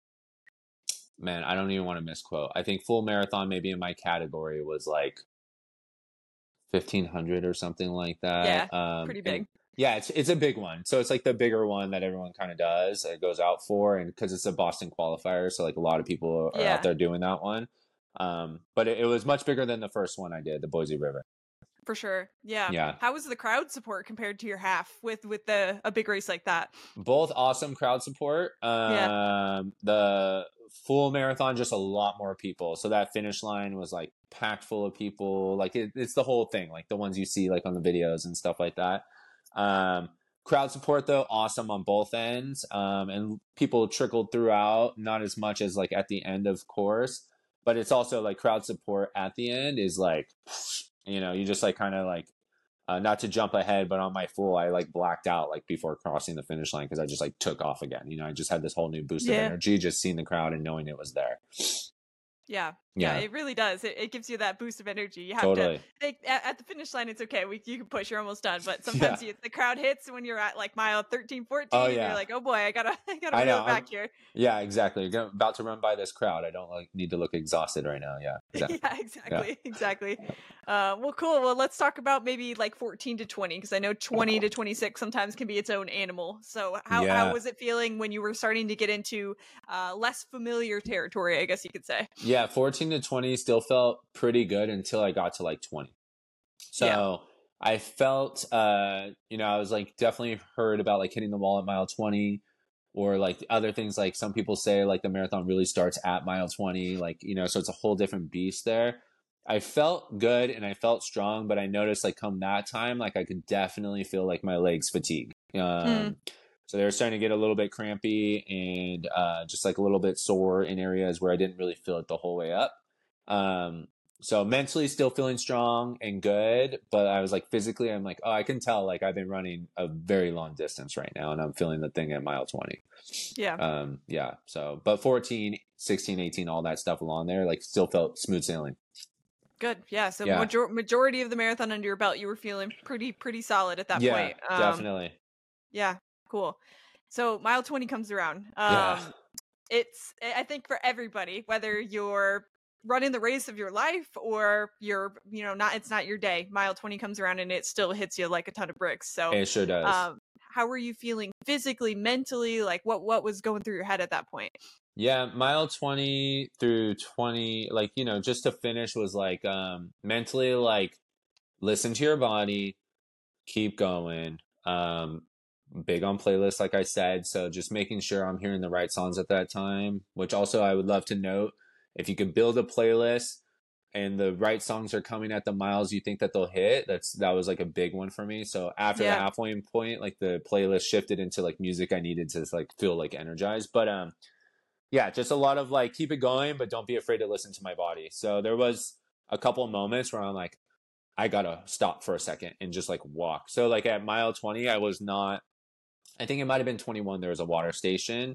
man, I don't even want to misquote. I think full marathon, maybe in my category, was like fifteen hundred or something like Yeah, that. Um, pretty and big. yeah, it's it's a big one. So it's like the bigger one that everyone kind of does. It goes out for, and because it's a Boston qualifier, so like a lot of people are Yeah, out there doing that one. Um, but it, it was much bigger than the first one I did, the Boise River. for sure. Yeah. Yeah. How was the crowd support compared to your half with with the a big race like that? Both awesome crowd support. Yeah. Um, the full marathon, just a lot more people. So that finish line was like packed full of people. Like it, it's the whole thing, like the ones you see like on the videos and stuff like that. Um, crowd support though, awesome on both ends. Um, and people trickled throughout, not as much as like at the end, of course, but it's also like crowd support at the end is like, you know, you just like kind of like, uh, not to jump ahead, but on my full, I like blacked out like before crossing the finish line because I just like took off again. You know, I just had this whole new boost of Yeah. energy, just seeing the crowd and knowing it was there. Yeah. Yeah. Yeah, it really does. It, it gives you that boost of energy. You have Totally. to like, at, at the finish line, it's okay. We, you can push. You're almost done. But sometimes Yeah. you, the crowd hits when you're at like mile thirteen, fourteen, Oh, and yeah. you're like, oh boy, I gotta, I gotta I reel know. it back I'm- here. Yeah, exactly. You're gonna- about to run by this crowd. I don't like need to look exhausted right now. Yeah. Exactly. Yeah, exactly, exactly. Uh, well, cool. Well, let's talk about maybe like fourteen to twenty, because I know twenty to twenty-six sometimes can be its own animal. So how, Yeah. how was it feeling when you were starting to get into uh, less familiar territory, I guess you could say? Yeah, fourteen to twenty still felt pretty good until I got to like twenty. So Yeah. I felt, uh, you know, I was like definitely heard about like hitting the wall at mile twenty, or like other things like some people say like the marathon really starts at mile twenty, like, you know, so it's a whole different beast there. I felt good and I felt strong, but I noticed like come that time, like I could definitely feel like my legs fatigue. Um, Mm. So they were starting to get a little bit crampy and uh, just like a little bit sore in areas where I didn't really feel it the whole way up. Um, so mentally still feeling strong and good, but I was like physically, I'm like, oh, I can tell like I've been running a very long distance right now and I'm feeling the thing at mile twenty. Yeah. Um, yeah. So, but fourteen, sixteen, eighteen, all that stuff along there, like still felt smooth sailing. Good. Yeah. So Yeah. major- majority of the marathon under your belt, you were feeling pretty, pretty solid at that Yeah, point. Um, definitely. Yeah. Cool. So mile twenty comes around. Um, Yeah. It's, I think for everybody, whether you're running the race of your life or you're, you know, not, it's not your day. Mile twenty comes around and it still hits you like a ton of bricks. So, It sure does. um, how were you feeling physically, mentally? Like what, what was going through your head at that point? Yeah, mile twenty through twenty, like, you know, just to finish was like um mentally like listen to your body, keep going. Um big on playlists like I said, so just making sure I'm hearing the right songs at that time, which also I would love to note if you could build a playlist and the right songs are coming at the miles you think that they'll hit, that's that was like a big one for me. So after Yeah. the halfway point, like the playlist shifted into like music I needed to like feel like energized. But um yeah, just a lot of like keep it going, but don't be afraid to listen to my body. So there was a couple of moments where I'm like, I gotta stop for a second and just like walk. So like at mile twenty, I was not, I think it might have been twenty-one, there was a water station.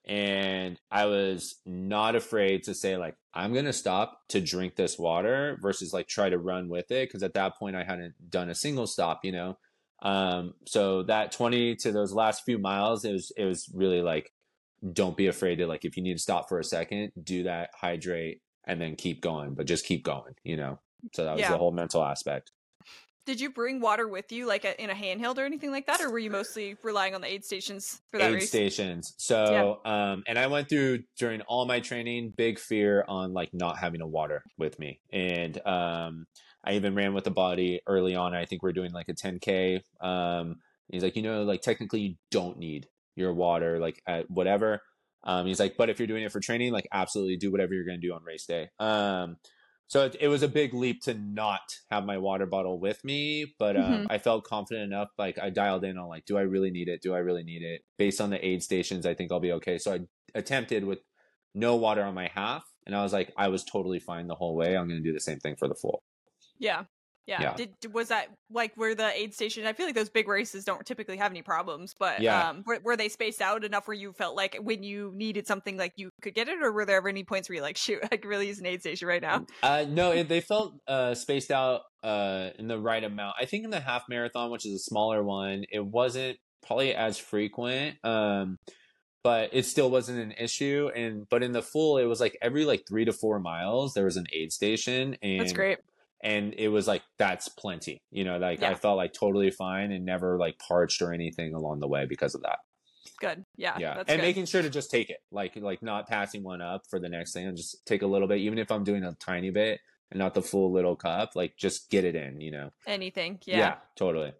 And I was not afraid to say like, I'm gonna stop to drink this water versus like try to run with it. Cause at that point I hadn't done a single stop, you know? Um, so that twenty to those last few miles, it was, it was really like, don't be afraid to like if you need to stop for a second, do that, hydrate, and then keep going, but just keep going, you know. So that was Yeah. the whole mental aspect. Did you bring water with you, like a, in a handheld or anything like that, or were you mostly relying on the aid stations for that Aid race? stations. So um and I went through during all my training big fear on like not having a water with me. And um I even ran with the body early on. I think we're doing like a ten K. Um he's like, you know, like technically you don't need your water like at whatever. Um he's like, but if you're doing it for training, like absolutely do whatever you're gonna do on race day. Um So it, it was a big leap to not have my water bottle with me, but um, Hmm. I felt confident enough. Like I dialed in on like, do I really need it? Do I really need it? Based on the aid stations, I think I'll be okay. So I attempted with no water on my half, and I was like, I was totally fine the whole way. I'm going to do the same thing for the full. Yeah. Yeah. Yeah. Did was that like where the aid station? I feel like those big races don't typically have any problems, but Yeah. um, were, were they spaced out enough where you felt like when you needed something, like you could get it, or were there ever any points where you're like, shoot, I could really use an aid station right now? Uh, no, it, they felt uh, spaced out uh, in the right amount. I think in the half marathon, which is a smaller one, it wasn't probably as frequent. Um, but it still wasn't an issue. And but in the full, it was like every like three to four miles there was an aid station, and That's great. and it was like that's plenty. You know, like Yeah. I felt like totally fine and never like parched or anything along the way because of that. Good. Yeah. Yeah, That's and good. making sure to just take it, like like not passing one up for the next thing, and just take a little bit, even if I'm doing a tiny bit and not the full little cup. Like just get it in. You know. Anything. Yeah. Yeah, totally.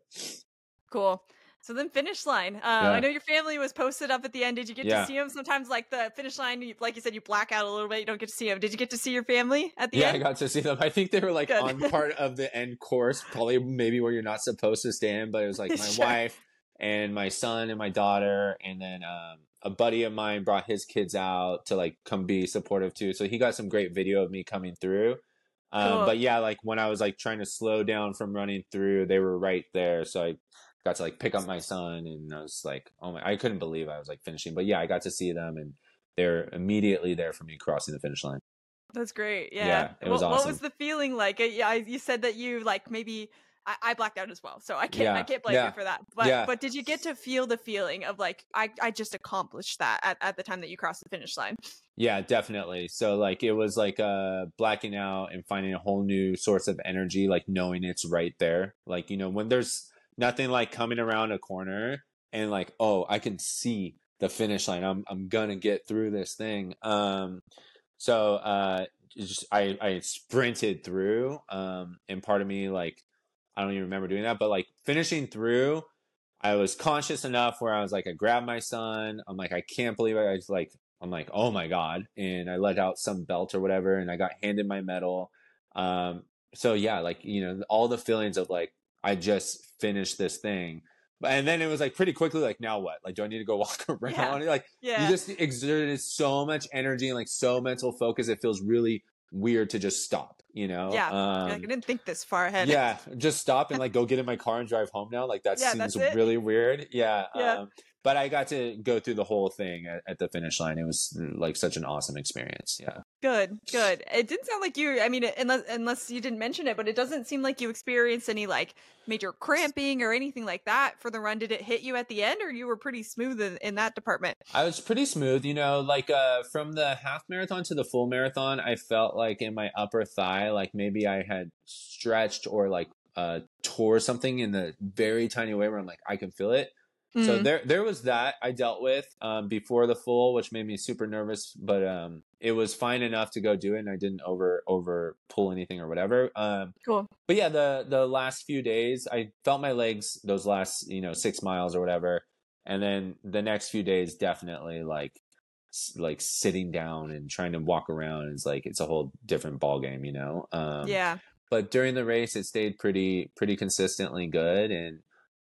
Cool. So then finish line. Uh, Yeah. I know your family was posted up at the end. Did you get Yeah. to see them? Sometimes like the finish line, you, like you said, you black out a little bit. You don't get to see them. Did you get to see your family at the Yeah, I end? got to see them. I think they were like Good. on part of the end course, probably maybe where you're not supposed to stand, but it was like my Sure. wife and my son and my daughter, and then um, a buddy of mine brought his kids out to like come be supportive too. So he got some great video of me coming through. Um, Cool. But yeah, like when I was like trying to slow down from running through, they were right there. So I got to like pick up my son, and I was like, oh my, I couldn't believe I was like finishing. But yeah, I got to see them, and they're immediately there for me crossing the finish line. That's great. Yeah. Yeah, it was what, what awesome. was the feeling like? Uh, Yeah, I- you said that you like maybe I, I blacked out as well, so I can't I Yeah, can't blame yeah, you for that. But yeah. but did you get to feel the feeling of like I I just accomplished that at, at the time that you crossed the finish line? Yeah, definitely. So like it was like uh blacking out and finding a whole new source of energy, like knowing it's right there. Like, you know, when there's nothing like coming around a corner and like, oh, I can see the finish line. I'm I'm gonna get through this thing. Um so uh just I I sprinted through, um and part of me like I don't even remember doing that, but like finishing through, I was conscious enough where I was like, I grabbed my son. I'm like, I can't believe it. I was like, I'm like, oh my God. And I let out some belt or whatever, and I got handed my medal. Um, so yeah, like, you know, all the feelings of like, I just finished this thing. But and then it was like pretty quickly, like, now what? Like, do I need to go walk around? Yeah. Like, Yeah. you just exerted so much energy and like so mental focus. It feels really weird to just stop, you know? Yeah. You're Um, like, I didn't think this far ahead. yeah, just stop and like go get in my car and drive home now. Like that Yeah, seems that's it. really weird. Yeah. Yeah. Um, but I got to go through the whole thing at, at the finish line. It was like such an awesome experience. Yeah. Good, good. It didn't sound like you, I mean, unless unless you didn't mention it, but it doesn't seem like you experienced any like major cramping or anything like that for the run. Did it hit you at the end, or you were pretty smooth in, in that department? I was pretty smooth, you know, like uh from the half marathon to the full marathon, I felt like in my upper thigh, like maybe I had stretched or like uh tore something in the very tiny way where I'm like, I can feel it. So Mm, there there was that I dealt with um before the full, which made me super nervous, but um it was fine enough to go do it, and I didn't over over pull anything or whatever. Um cool. but yeah, the the last few days I felt my legs those last, you know, six miles or whatever. And then the next few days definitely like s- like sitting down and trying to walk around is like it's a whole different ball game, you know. Um Yeah. but during the race it stayed pretty pretty consistently good, and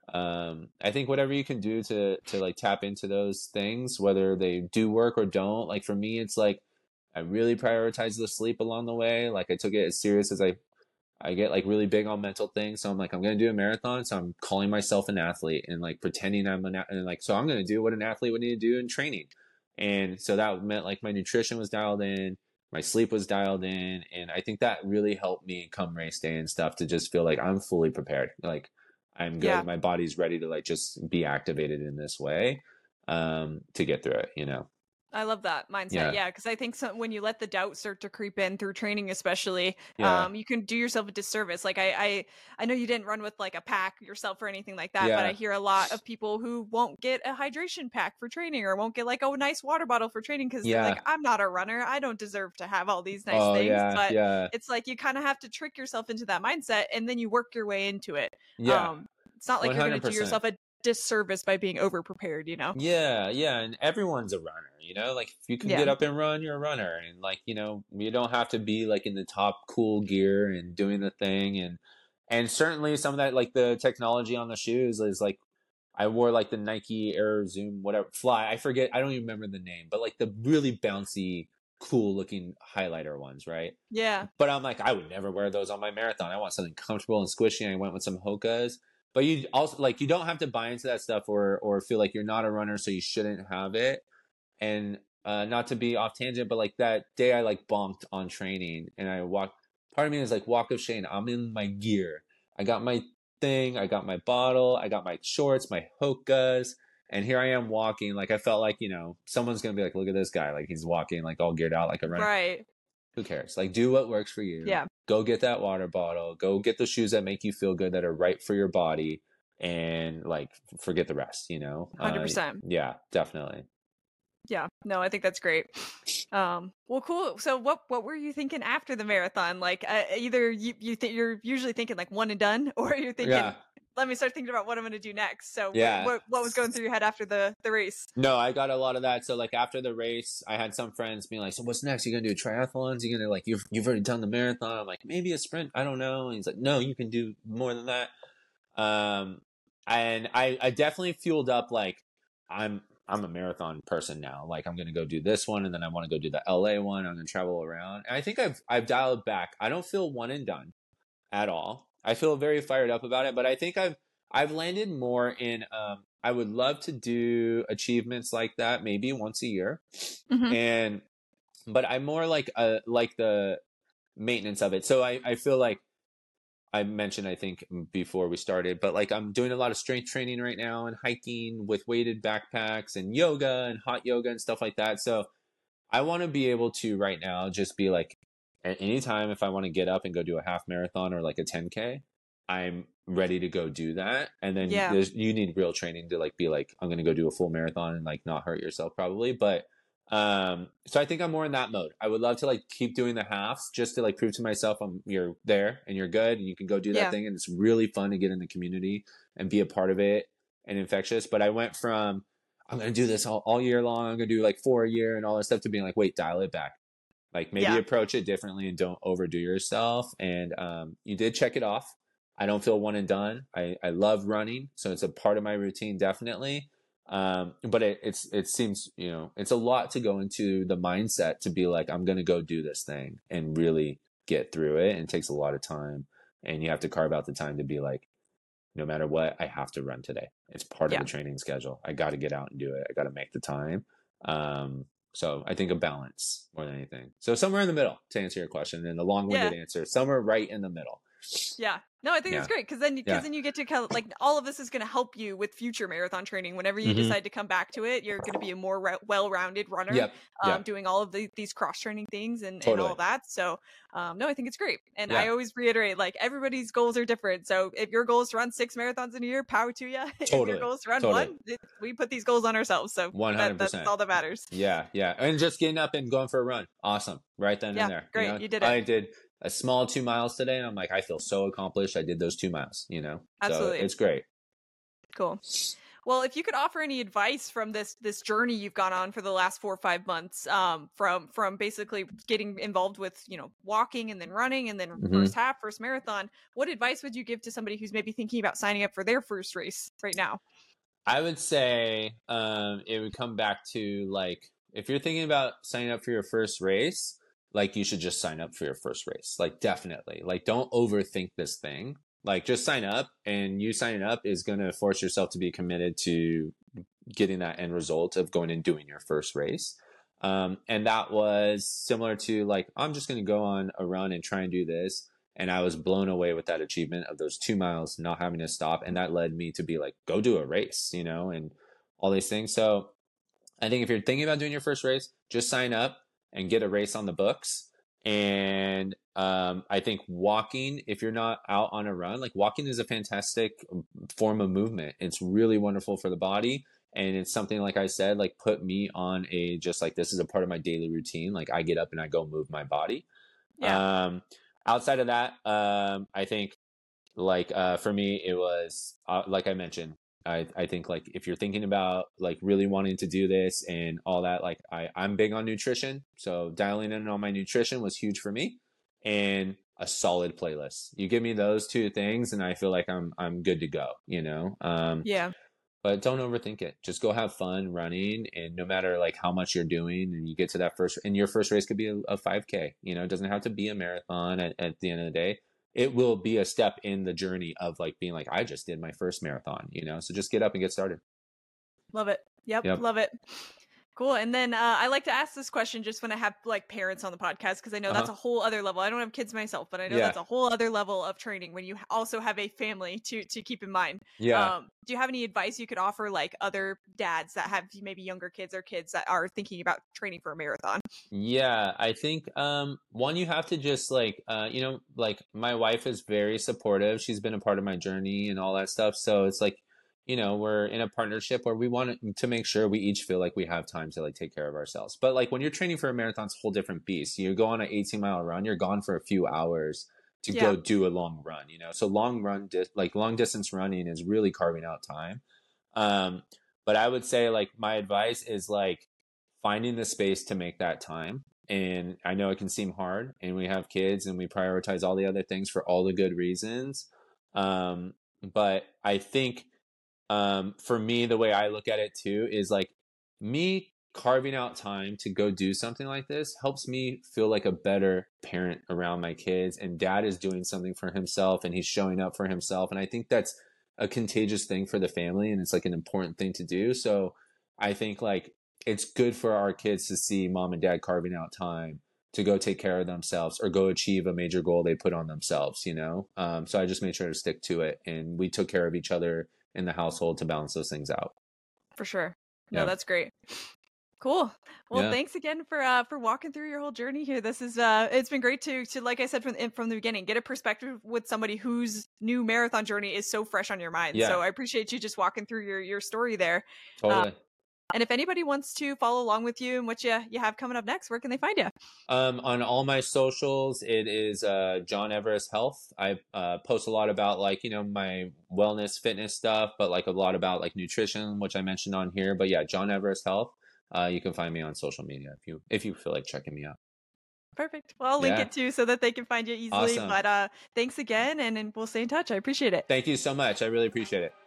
um I think whatever you can do to to like tap into those things, whether they do work or don't, like for me it's like I really prioritize the sleep along the way. Like I took it as serious as I I get like really big on mental things. So I'm like, I'm going to do a marathon. So I'm calling myself an athlete and like pretending I'm an, and like, so I'm going to do what an athlete would need to do in training. And so that meant like my nutrition was dialed in, my sleep was dialed in. And I think that really helped me come race day and stuff to just feel like I'm fully prepared. Like I'm good. Yeah. My body's ready to like just be activated in this way, um, to get through it, you know? I love that mindset. Yeah. Yeah, because I think some, when you let the doubt start to creep in through training, especially, Yeah. um, you can do yourself a disservice. Like I, I, I know you didn't run with like a pack yourself or anything like that, but I Yeah. hear a lot of people who won't get a hydration pack for training or won't get like a nice water bottle for training because they're Yeah. like, I'm not a runner. I don't deserve to have all these nice Oh things. yeah. But Yeah. it's like you kind of have to trick yourself into that mindset, and then you work your way into it. Yeah. Um, it's not like you're going to do one hundred percent. yourself a disservice by being over prepared, you know? Yeah, yeah, and everyone's a runner, you know? Like if you can Yeah. get up and run, you're a runner. And like, you know, you don't have to be like in the top cool gear and doing the thing and and certainly some of that like the technology on the shoes is like I wore like the Nike Air Zoom whatever Fly. I forget, I don't even remember the name, but like the really bouncy, cool looking highlighter ones, right? Yeah. But I'm like, I would never wear those on my marathon. I want something comfortable and squishy. And I went with some Hokas. But you also like you don't have to buy into that stuff or or feel like you're not a runner, so you shouldn't have it. And uh, not to be off tangent, but like that day I like bonked on training and I walked. Part of me is like walk of shame. I'm in my gear. I got my thing. I got my bottle. I got my shorts, my Hokas. And here I am walking. Like I felt like, you know, someone's gonna be like, look at this guy. Like he's walking like all geared out like a runner. Right. Who cares? Like do what works for you. Yeah. Go get that water bottle. Go get the shoes that make you feel good, that are right for your body, and like forget the rest, you know? one hundred percent. Uh, yeah, definitely. Yeah. No, I think that's great. Um, well, cool. So what, what were you thinking after the marathon? Like, uh, either you, you think you're usually thinking like one and done, or you're thinking, Yeah. let me start thinking about what I'm going to do next. So Yeah. what, what was going through your head after the, the race? No, I got a lot of that. So like after the race, I had some friends being like, so what's next? You gonna do triathlons? You gonna like, you've, you've already done the marathon. I'm like, maybe a sprint. I don't know. And he's like, no, you can do more than that. Um, and I, I definitely fueled up. Like I'm, I'm a marathon person now. Like I'm gonna go do this one, and then I want to go do the L A one. I'm gonna travel around. And I think I've I've dialed back. I don't feel one and done at all. I feel very fired up about it, but I think I've I've landed more in. Um, I would love to do achievements like that, maybe once a year, Mhm. and but I'm more like a like the maintenance of it. So I I feel like. I mentioned, I think, before we started, but like I'm doing a lot of strength training right now and hiking with weighted backpacks and yoga and hot yoga and stuff like that. So I want to be able to right now just be like, at any time, if I want to get up and go do a half marathon or like a ten K, I'm ready to go do that. And then Yeah. there's, you need real training to like be like, I'm going to go do a full marathon and like not hurt yourself probably. But um, so I think I'm more in that mode. I would love to like keep doing the halves just to like prove to myself I'm you're there and you're good and you can go do that Yeah. thing. And it's really fun to get in the community and be a part of it and infectious. But I went from I'm going to do this all, all year long. I'm going to do like four a year and all that stuff to being like, wait, dial it back. Like maybe Yeah. approach it differently and don't overdo yourself. And um, you did check it off. I don't feel one and done. I, I love running. So it's a part of my routine, definitely. Um, but it, it's, it seems, you know, it's a lot to go into the mindset to be like, I'm going to go do this thing and really get through it. And it takes a lot of time and you have to carve out the time to be like, no matter what, I have to run today. It's part Yeah. of the training schedule. I got to get out and do it. I got to make the time. Um, so I think a balance more than anything. So somewhere in the middle to answer your question and a long-winded Yeah. answer, somewhere right in the middle. Yeah. No, I think Yeah. it's great because then, because Yeah. then you get to kind of like all of this is going to help you with future marathon training. Whenever you Mhm. decide to come back to it, you're going to be a more re- well-rounded runner, Yep. um, Yep. doing all of the, these cross-training things and, and Totally. all of that. So, um, no, I think it's great. And Yeah. I always reiterate, like everybody's goals are different. So if your goal is to run six marathons in a year, power to you. If your Totally. goal is to run Totally. one, it, we put these goals on ourselves. So one that, hundred that's percent. all that matters. Yeah. Yeah. And just getting up and going for a run. Awesome. Right then Yeah, and there. great. You know? You did it. I did a small two miles today and I'm like, I feel so accomplished. I did those two miles, you know? Absolutely. So it's great. Cool. Well, if you could offer any advice from this this journey you've gone on for the last four or five months, um, from from basically getting involved with, you know, walking and then running and then Mhm. first half, first marathon, what advice would you give to somebody who's maybe thinking about signing up for their first race right now? I would say um, it would come back to like, if you're thinking about signing up for your first race, like you should just sign up for your first race. Like definitely, like don't overthink this thing. Like just sign up, and you signing up is going to force yourself to be committed to getting that end result of going and doing your first race. Um, and that was similar to like, I'm just going to go on a run and try and do this. And I was blown away with that achievement of those two miles, not having to stop. And that led me to be like, go do a race, you know, and all these things. So I think if you're thinking about doing your first race, just sign up and get a race on the books. And um, I think walking, if you're not out on a run, like walking is a fantastic form of movement. It's really wonderful for the body. And it's something, like I said, like put me on a, just like, this is a part of my daily routine. Like I get up and I go move my body. Yeah. Um, outside of that, um, I think like uh, for me, it was, uh, like I mentioned, I, I think like if you're thinking about like really wanting to do this and all that, like I, I'm big on nutrition. So dialing in on my nutrition was huge for me, and a solid playlist. You give me those two things and I feel like I'm I'm good to go, you know? Um, Yeah. but don't overthink it. Just go have fun running, and no matter like how much you're doing and you get to that first, and your first race could be a, a five K, you know, it doesn't have to be a marathon at, at the end of the day. It will be a step in the journey of like being like, I just did my first marathon, you know? So just get up and get started. Love it. Yep, Yep. love it. Cool. And then uh, I like to ask this question just when I have like parents on the podcast, because I know that's Uh-huh. a whole other level. I don't have kids myself, but I know Yeah. that's a whole other level of training when you h- also have a family to to keep in mind. Yeah. Um, do you have any advice you could offer like other dads that have maybe younger kids or kids that are thinking about training for a marathon? Yeah, I think um one, you have to just like uh you know, like my wife is very supportive. She's been a part of my journey and all that stuff. So it's like, you know, we're in a partnership where we want to make sure we each feel like we have time to like take care of ourselves. But like when you're training for a marathon, it's a whole different beast. You go on an eighteen mile run, you're gone for a few hours to Yeah. go do a long run, you know. So long run di- like long distance running is really carving out time. Um but I would say like my advice is like finding the space to make that time. And I know it can seem hard, and we have kids and we prioritize all the other things for all the good reasons. Um, but I think um, for me, the way I look at it too is like me carving out time to go do something like this helps me feel like a better parent around my kids. And dad is doing something for himself and he's showing up for himself. And I think that's a contagious thing for the family, and it's like an important thing to do. So I think like it's good for our kids to see mom and dad carving out time to go take care of themselves or go achieve a major goal they put on themselves, you know? Um, so I just made sure to stick to it, and we took care of each other in the household to balance those things out. For sure. No, Yeah. that's great. Cool. Well, Yeah. thanks again for uh for walking through your whole journey here. This is uh it's been great to to like I said from the, from the beginning, get a perspective with somebody whose new marathon journey is so fresh on your mind. Yeah. So I appreciate you just walking through your your story there. Totally. And if anybody wants to follow along with you and what you you have coming up next, where can they find you? Um, on all my socials, it is uh, John Everest Health. I uh, post a lot about like, you know, my wellness, fitness stuff, but like a lot about like nutrition, which I mentioned on here. But yeah, John Everest Health. Uh, you can find me on social media if you if you feel like checking me out. Perfect. Well, I'll link Yeah. it too so that they can find you easily. Awesome. But uh thanks again, and, and we'll stay in touch. I appreciate it. Thank you so much. I really appreciate it.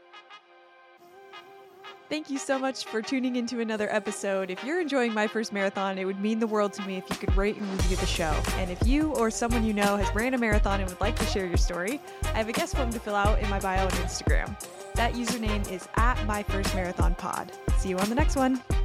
Thank you so much for tuning into another episode. If you're enjoying My First Marathon, it would mean the world to me if you could rate and review the show. And if you or someone you know has ran a marathon and would like to share your story, I have a guest form to fill out in my bio on Instagram. That username is at My First Marathon Pod. See you on the next one.